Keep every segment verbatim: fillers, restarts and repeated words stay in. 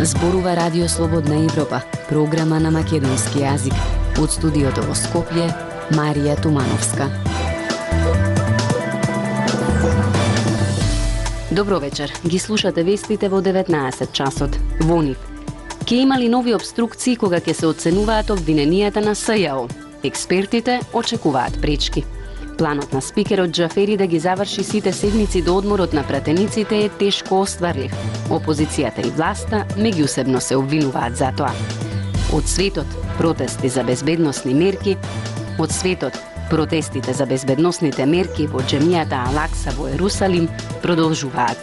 Зборува Радио Слободна Европа, програма на македонски јазик. Од студиото во Скопје, Марија Тумановска. Добро вечер. Ги слушате вестите во деветнаесет часот. Во нив. Ке имали нови обструкции кога ќе се оценуваат обвиненијата на СЈО. Експертите очекуваат пречки. Планот на спикерот Џафери да ги заврши сите седмици до одморот на пратениците е тешко остварлив. Опозицијата и власта меѓусебно се обвинуваат за тоа. Од светот протести за безбедносни мерки, од светот протестите за безбедносните мерки во џемијата Ал-Акса во Ерусалим продолжуваат.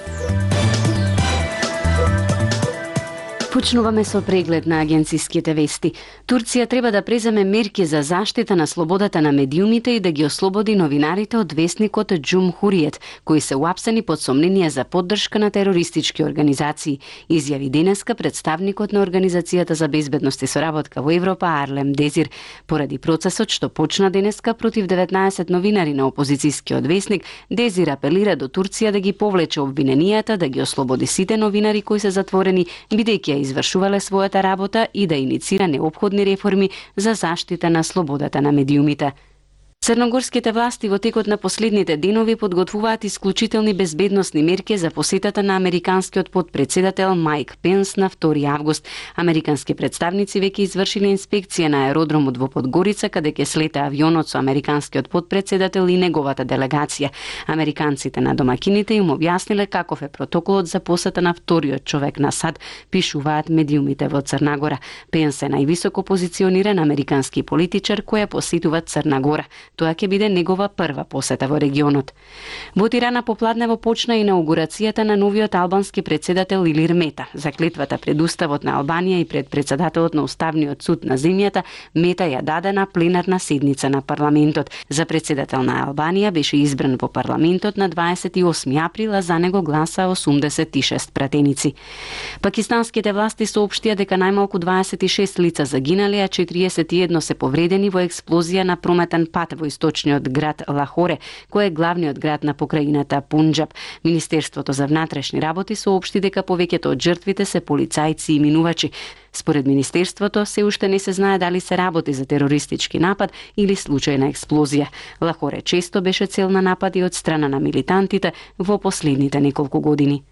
Почнуваме со преглед на агенциските вести. Турција треба да преземе мерки за заштита на слободата на медиумите и да ги ослободи новинарите од весникот Џумхуриет, кои се уапсени под сомнение за поддршка на терористички организации, изјави денеска представникот на Организацијата за безбедност и соработка во Европа Арлем Дезир, поради процесот што почна денеска против деветнаесет новинари на опозицијскиот весник. Дезир апелира до Турција да ги повлече обвиненијата, да ги ослободи сите новинари кои се затворени, бидејќи извршувале својата работа и да иницира неопходни реформи за заштита на слободата на медиумите. Црногорските власти во текот на последните денови подготвуваат исклучителни безбедносни мерки за посетата на американскиот потпредседател Майк Пенс на втори август. Американски представници веќе извршиле инспекција на аеродромот во Подгорица, каде ќе слета авионот со американскиот потпредседател и неговата делегација. Американците на домакините им објасниле каков е протоколот за посета на вториот човек на САД, пишуваат медиумите во Црна Гора. Пенс е највисоко позициониран американски политичар кој посетува Црна Гора. Тоа ќе биде негова прва посета во регионот. Во Тирана попладнево почна инаугурацијата на новиот албански председател Илир Мета. За клетвата пред Уставот на Албанија и пред председателот на Уставниот суд на земјата, Мета ја даде на пленарна седница на парламентот. За председател на Албанија беше избран во парламентот на дваесет и осми април, а за него гласа осумдесет и шест пратеници. Пакистанските власти соопштија дека најмалку дваесет и шест лица загинале, а четириесет и едно се повредени во експлозија на прометен пат во источниот град Лахоре, кој е главниот град на покрајината Пунџаб. Министерството за внатрешни работи соопшти дека повеќето од жртвите се полицајци и минувачи. Според Министерството, се уште не се знае дали се работи за терористички напад или случајна експлозија. Лахоре често беше цел на напади од страна на милитантите во последните неколку години.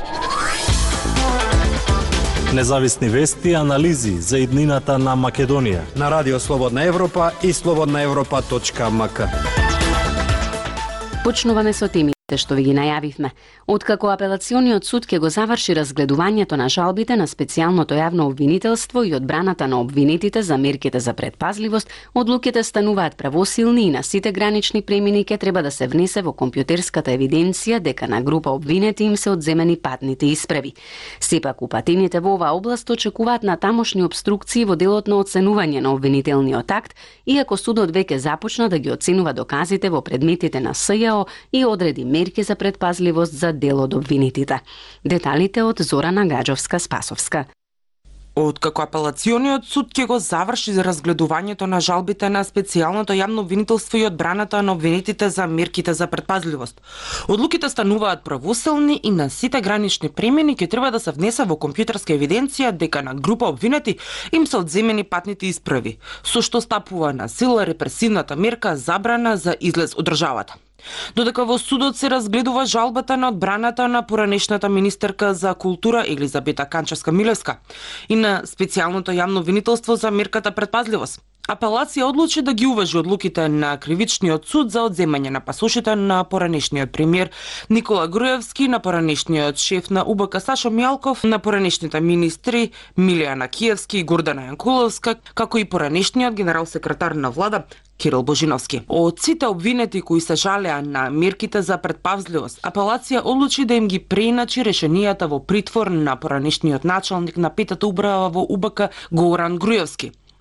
Независни вести и анализи за иднината на Македонија на Радио Слободна Европа и слободна европа точка ем ка. Почнуваме со темите што ви ги најавивме. Откако апелациониот суд ќе го заврши разгледувањето на жалбите на специјалното јавно обвинителство и одбраната на обвинетите за мерките за предпазливост, одлуките стануваат правосилни и на сите гранични премини ќе треба да се внесе во компјутерската евиденција дека на група обвинети им се одземени патните исправи. Сепак упатените во оваа област очекуваат на тамошни обструкции во делот на оценување на обвинителниот акт, иако судот веќе започна да ги оценува доказите во предметите на СЈО и одреди мерки за предпазливост за дел од обвинетите. Деталите од Зорана Гаджовска-Спасовска. Откако апелациониот суд ќе го заврши за разгледувањето на жалбите на специјалното јавно обвинителство и одбраната на обвинетите за мерките за предпазливост, одлуките стануваат правосилни и на сите гранични премини ќе треба да се внесе во компјутерска евиденција дека на група обвинети им се одземени патните исправи, со што стапува на сила репресивната мерка забрана за излез од државата. Додека во судот се разгледува жалбата на одбраната на поранешната министерка за култура Елизабета Канчевска-Милевска и на специјалното јавно обвинителство за мерката предпазливост, апелација одлучи да ги уважи одлуките на кривичниот суд за одземање на пасошите на поранешниот премиер Никола Груевски, на поранешниот шеф на У Б К Сашо Мјалков, на поранешните министри Милијана Киевски и Гордана Јанкуловска, како и поранешниот генерал секретар на влада Кирил Божиновски. Од сите обвинети кои се жалеа на мерките за предпазливост, апелација одлучи да им ги преиначи решенијата во притвор на поранешниот началник на петата управа во У Б К Горан Груевски.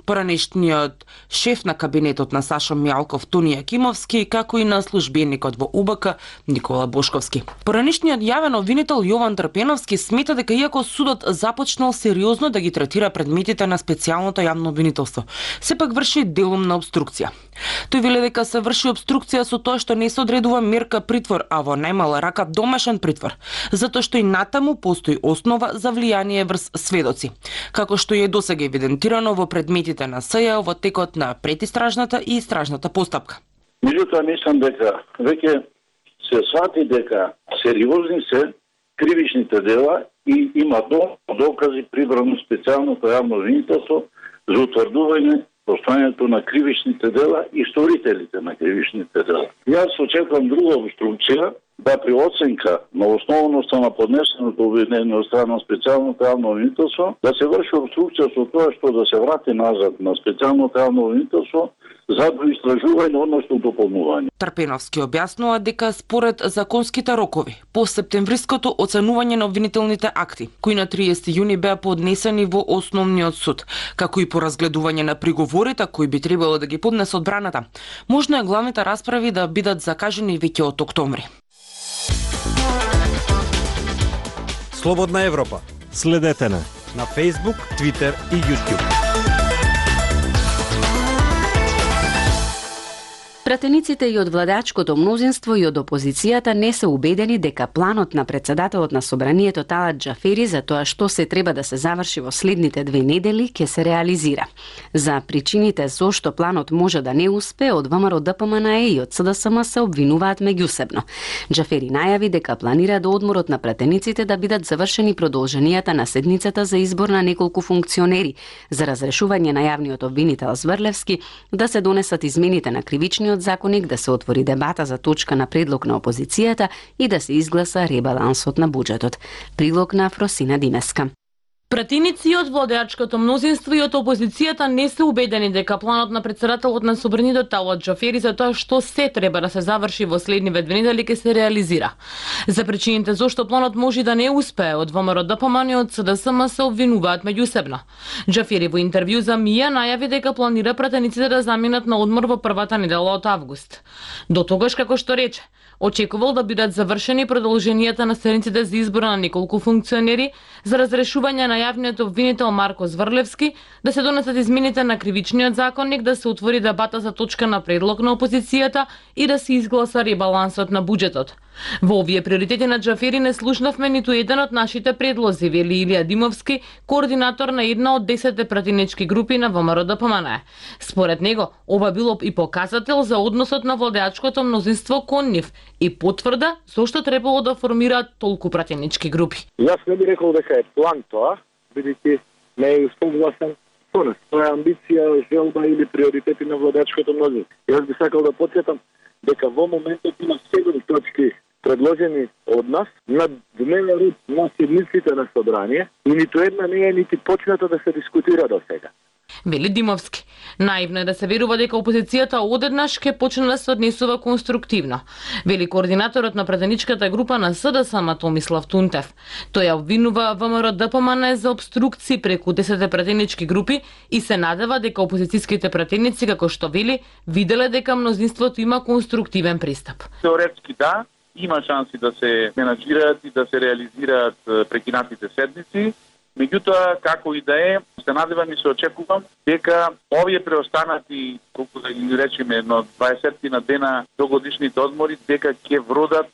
Поранешниот шеф на кабинетот на Сашо Мјалков Тони Јакимовски, како и на службеникот во У Б К Никола Бошковски. Поранешниот јавен обвинител Јован Трпеновски смета дека иако судот започнал сериозно да ги третира предметите на специјалното јавно обвинителство, сепак врши делумна обструкција. Тој веле дека се врши обструкција со тоа што не се одредува мерка притвор, а во најмала рака домашен притвор, затоа што и натаму постои основа за влијание врз сведоци, како што е досега евидентирано во предметите на С Ј во текот на предистражната и истражната постапка. Меѓутоа, мислам дека веќе се свати дека сериозни се кривичните дела и има докази прибрано специјалното јавно обвинителство за утврдување постојањето на кривичните дела и сторителите на кривичните дела. Јас очекувам друга обструкција, да при оценка на основноста на поднесеното обвинение од страна на специјалното јавно обвинителство, да се врши обструкција со тоа што да се врати назад на специјалното јавно обвинителство за доистражување, односно дополнување. Трпеновски објаснува дека според законските рокови, по септемвриското оценување на обвинителните акти, кои на триесети јуни беа поднесени во Основниот суд, како и по разгледување на приговорите кои би требало да ги поднесе одбраната, можно е главните расправи да бидат закажени веќе од октомври. Слободна Европа. Следете на на Facebook, Twitter и YouTube. Пратениците и од владачкото мнозинство и од опозицијата не се убедени дека планот на председателот на Собранието Талат Џафери за тоа што се треба да се заврши во следните две недели ќе се реализира. За причините зошто планот може да не успе, од ВМРО Д П М Н Е и од С Д С М се обвинуваат меѓусебно. Џафери најави дека планира до одморот на пратениците да бидат завршени продолженијата на седницата за избор на неколку функционери, за разрешување на јавниот обвинител Зврлевски, да се донесат измените на кривичниот законник, да се отвори дебата за точка на предлог на опозицијата и да се изгласа ребалансот на буџетот. Прилог на Фросина Димеска. Пратеници од владеачкото мнозинство и од опозицијата не се убедени дека планот на председателот на Собранието Талат Џафери за тоа што се треба да се заврши во следниве две недели ќе се реализира. За причините зошто планот може да не успее, од ВМРО Д П М Н и од С Д С М се обвинуваат меѓусебно. Џафери во интервју за Мија најави дека планира пратениците да заминат на одмор во првата недела од август. До тогаш, како што рече, очекувал да бидат завршени продолженијата на седниците за избор на неколку функционери, за разрешување на јавниот обвинител Марко Зврлевски, да се донесат измените на кривичниот законник, да се отвори дебата за точка на предлог на опозицијата и да се изгласа ребалансот на буџетот. Во овие приоритети на Џафери не слушнавме ниту еден од нашите предлози, вели Илија Димовски, координатор на една од десетте пратенички групи на Во М Р Д П М Н Е. Според него, ова било и показател за односот на владеачкото мнозинство кон нив и потврда зошто требало да формираат толку пратенички групи. Јас не би рекол дека е план тоа, бидејќи не е согласен со нас. Тоа е амбиција, желба или приоритети на владеачкото мнозинство. Јас би сакал да потсетам дека во моментот има седум точки предложени од нас на дневен ред на седниците на собрание и ниту една не е нити почната да се дискутира до сега. Вели Димовски. Наивно е да се верува дека опозицијата одеднаш ќе почне да се однесува конструктивно. Вели координаторот на пратеничката група на С Д С М Томислав Тунтев. Тој ја обвинува Во М Р Д П М Н Е за обструкции преку десетте пратенички групи и се надева дека опозицијските пратеници, како што вели, виделе дека мнозинството има конструктивен пристап. Теоретски да, има шанси да се менаџираат и да се реализираат прекинатите седници. Меѓутоа, како и да е, се надевам и се очекувам дека овие преостанати, колку да ги речеме, едно дваесет на дена до годишните одмори, дека ќе вродат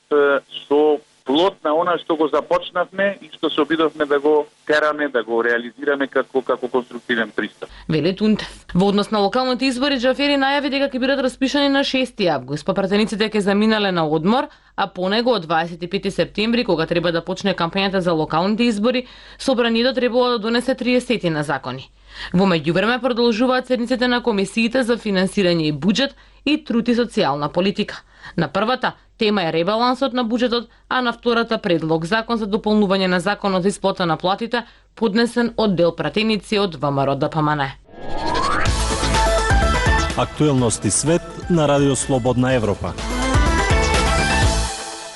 со плод на она што го започнавме и што се обидовме да го тераме, да го реализираме како како конструктивен пристап. Вели Тунтев. Во однос на локалните избори, Џафери најави дека ќе бидат распишани на шести август, па пратениците ќе заминале на одмор, а по него од дваесет и пети септември, кога треба да почне кампањата за локалните избори, Собранието требало да донесе триесет на закони. Во меѓувреме продолжуваат седниците на комисиите за финансирање и буџет и труд и социјална политика. На првата тема е ребалансот на буџетот, а на втората предлог закон за дополнување на законот за исплата на платите, поднесен од дел пратеници од Во М Р Д П М Н Е. Актуелности свет на Радио Слободна Европа.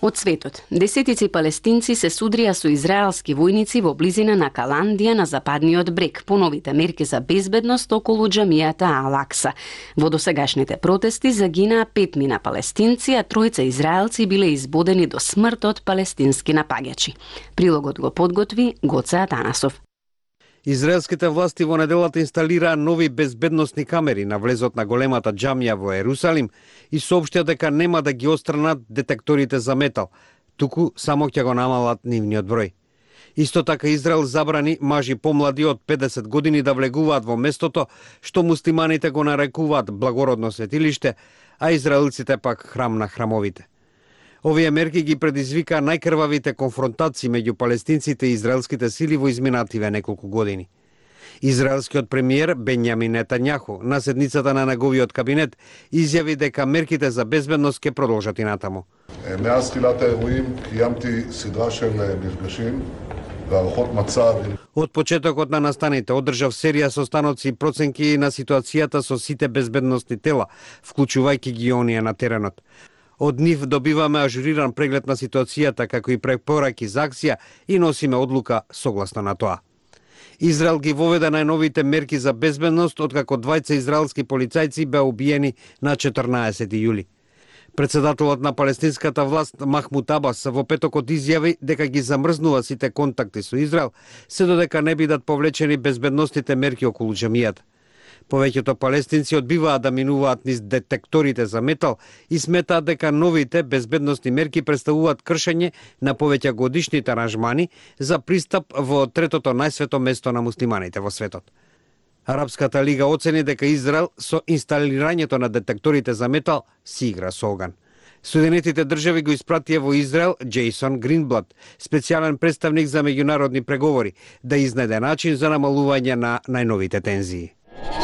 Од светот, десетици палестинци се судрија со израелски војници во близина на Каландија на западниот брег по новите мерки за безбедност околу џамијата Ал-Акса. Во досегашните протести загинаа петмина палестинци, а тројца израелци биле избодени до смрт од палестински напаѓачи. Прилогот го подготви Гоце Атанасов. Израелските власти во неделата инсталираа нови безбедносни камери на влезот на големата џамија во Ерусалим и соопштија дека нема да ги отстранат детекторите за метал, туку само ќе го намалат нивниот број. Исто така Израел забрани мажи помлади од педесет години да влегуваат во местото што муслиманите го нарекуваат благородно светилиште, а израелците пак храм на храмовите. Овие мерки ги предизвика најкрвавите конфронтации меѓу палестинците и израелските сили во изминативе неколку години. Израелскиот премиер Бенјамин Нетањаху на седницата на неговиот кабинет изјави дека мерките за безбедност ќе продолжат и натаму. מאז תחילת האירועים קיימתי סדרה של מפגשים והערכות מצב. Од почетокот на настаните одржав серија состаноци и проценки на ситуацијата со сите безбедносни тела, вклучувајќи ги оние на теренот. Од нив добиваме ажуриран преглед на ситуацијата, како и препораки за акција и носиме одлука согласно на тоа. Израел ги воведе најновите мерки за безбедност откако двајца израелски полицајци беа убиени на четрнаесети јули. Председателот на палестинската власт Махмуд Абас во петокот изјави дека ги замрзнува сите контакти со Израел, се додека не бидат повлечени безбедностните мерки околу џамијата. Повеќето палестинци одбиваат да минуваат низ детекторите за метал и сметаат дека новите безбедностни мерки представуваат кршење на повеќе годишните аранжмани за пристап во третото најсвето место на муслиманите во светот. Арапската лига оцени дека Израел со инсталирањето на детекторите за метал си игра со оган. Соединетите држави го испратија во Израел Джейсон Гринблад, специјален представник за меѓународни преговори, да изнајде начин за намалување на најновите тензии.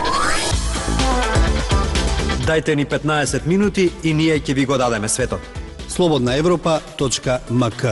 Дајте ни петнаесет минути и ние ќе ви го дадеме светот. слободна европа точка ем ка.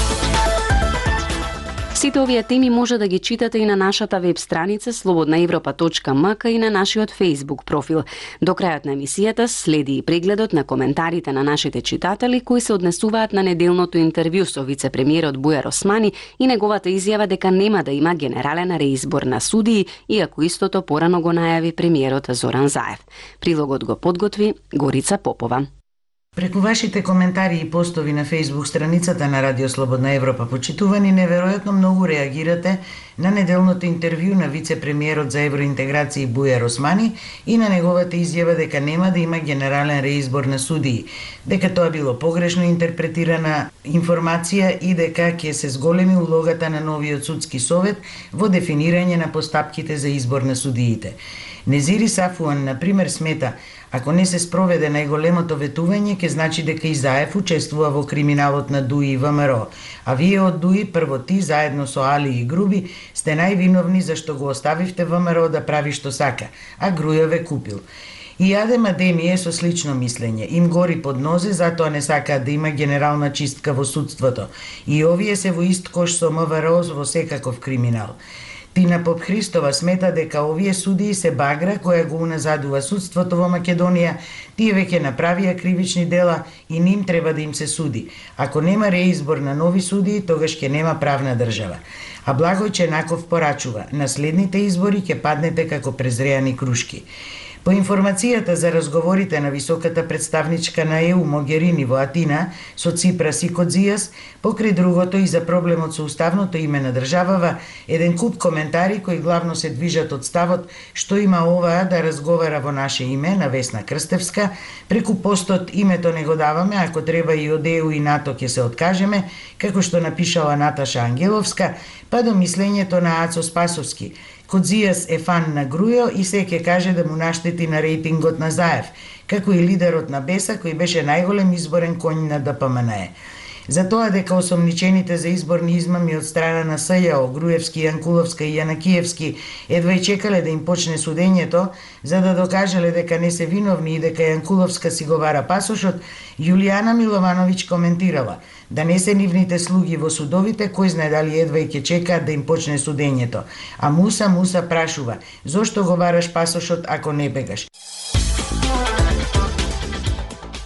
Сите овие теми може да ги читате и на нашата веб страница слободна европа точка ем ка и на нашиот Facebook профил. До крајот на емисијата следи и прегледот на коментарите на нашите читатели кои се однесуваат на неделното интервју со вице-премиерот Бујар Османи и неговата изјава дека нема да има генерален реизбор на судии, иако истото порано го најави премиерот Зоран Заев. Прилогот го подготви Горица Попова. Преку вашите коментари и постови на Facebook страницата на Радио Слободна Европа, почитувани, неверојатно многу реагирате на неделното интервју на вице-премиерот за евроинтеграција Бујар Османи и на неговата изјава дека нема да има генерален реизбор на судии, дека тоа било погрешно интерпретирана информација и дека ќе се зголеми улогата на новиот судски совет во дефинирање на постапките за избор на судиите. Незири Сафуан, например, смета, ако не се спроведе најголемото ветување, ќе значи дека и Заев учествува во криминалот на ДУИ и ВМРО, а вие од ДУИ, прво ти, заедно со Али и Груби, сте највиновни зашто го оставивте ВМРО да прави што сака, а Грујо ве купил. И Адем Адеми е со слично мислење. Им гори под нозе, затоа не сакаат да има генерална чистка во судството. И овие се во ист кош со МВР во секаков криминал. Тина Попхристова смета дека овие судии се багра која го уназадува судството во Македонија, тие веќе направија кривични дела и ним треба да им се суди. Ако нема реизбор на нови судии, тогаш ќе нема правна држава. А Благој Ченаков порачува, на следните избори ќе паднете како презреани крушки. По информацијата за разговорите на високата представничка на ЕУ Могерини во Атина со Ципрас и Кодзијас, покрај другото и за проблемот со уставното име на државава, еден куп коментари кои главно се движат од ставот што има оваа да разговара во наше име на Весна Крстевска, преку постот името не го даваме, ако треба и од ЕУ и НАТО ќе се откажеме, како што напишала Наташа Ангеловска, па до мислењето на Ацо Спасовски. Кодзијас е фан на Грујо и се ќе каже да му наштети на рейтингот на Заев, како и лидерот на Беса кој беше најголем изборен коњ на ДПМНЕ. За тоа дека осомничените за изборни измами од страна на СЈО, Груевски, Јанкуловска и Јанакиевски едва и чекале да им почне судењето, за да докажале дека не се виновни и дека Јанкуловска си го вара пасошот, Јулијана Миловановиќ коментирала: да не се нивните слуги во судовите, кој знае дали едва и ќе чекаат да им почне судењето. А Муса Муса прашува: зошто го бараш пасошот ако не бегаш?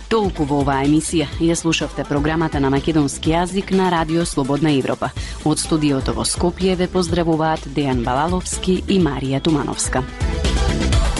Толку во оваа емисија. Ја слушавте програмата на македонски јазик на Радио Слободна Европа. Од студиото во Скопје ве поздравуваат Дејан Балаловски и Марија Тумановска.